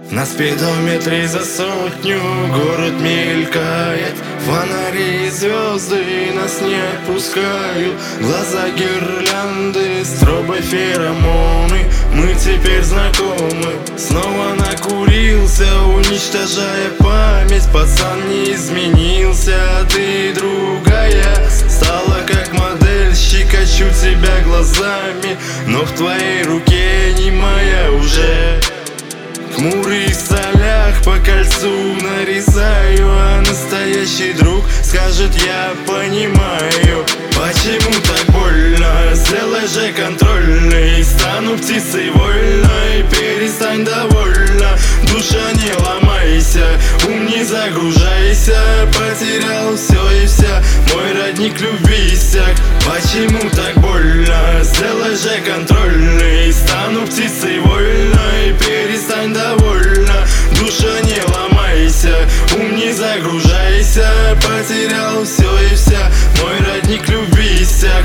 На спидометре за 100 город мелькает, фонари и звезды нас не отпускают. Глаза гирлянды, стробы феромоны, мы теперь знакомы. Снова накурился, уничтожая память. Пацан не изменился, а ты другая. Стала как модель, щекочу тебя глазами, но в твоей руке не моя уже. Хмурый в солях по кольцу нарезаю, а настоящий друг скажет: я понимаю. Почему так больно? Сделай же контрольный. Стану птицей вольной, перестань довольно. Душа, не ломайся, ум не загружайся. Потерял все и вся, мой родник любви иссяк. Почему так больно? Сделай же контрольный. Стану птицей вольной, перестань довольно. Душа, не ломайся, ум не загружайся. Потерял все и вся, мой родник любви иссяк.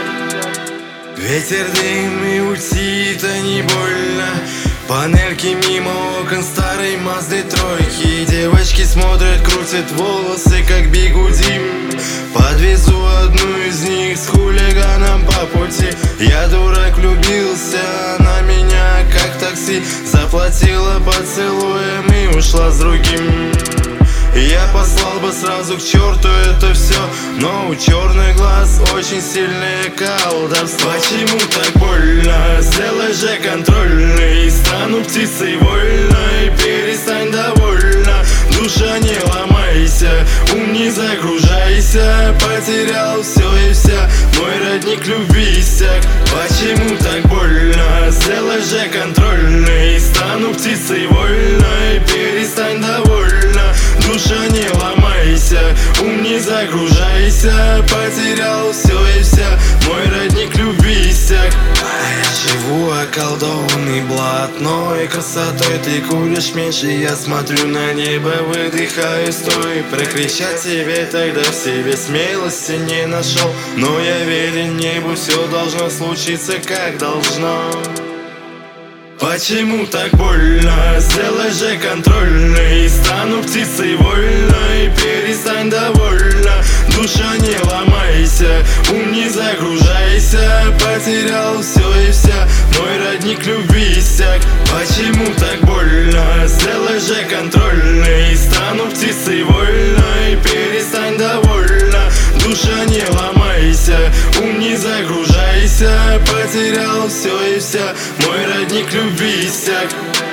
Ветер, дым и уйти, это не больно. Панельки мимо окон старой Мазды тройки. Девочки смотрят, крутят волосы, как бигуди. Подвезу одну из них с хулиганом по пути. Я дурак, влюбился, она меня как такси. Заплатила поцелуем и ушла с другим. Я послал бы сразу к черту это все, но у черных глаз очень сильное колдовство. Почему так больно? Сделай же контрольный. Стану птицей вольной, перестань довольно. Душа, не ломайся, ум не загружайся. Потерял все и вся, мой родник любви иссяк. Почему так больно? Сделай же контрольный. Стану птицей вольной, перестань довольно. Душа, не ломайся, ум не загружайся. Потерял все и вся, мой родник любви иссяк. Я живу околдованный блатной красотой. Ты куришь меньше, я смотрю на небо, выдыхаю, стой. Прокричать тебе тогда в себе смелости не нашел, но я верен небу, все должно случиться как должно. Почему так больно? Сделай же контрольный. Стану птицей вольной, перестань довольно. Душа, не ломайся, ум не загружайся. Потерял все и вся, мой родник любви иссяк. Почему так больно? Сделай же контрольный. Стану птицей вольной, перестань довольно. Душа, не ломайся, ум не загружайся. Потерял все и вся, мой родник любви иссяк.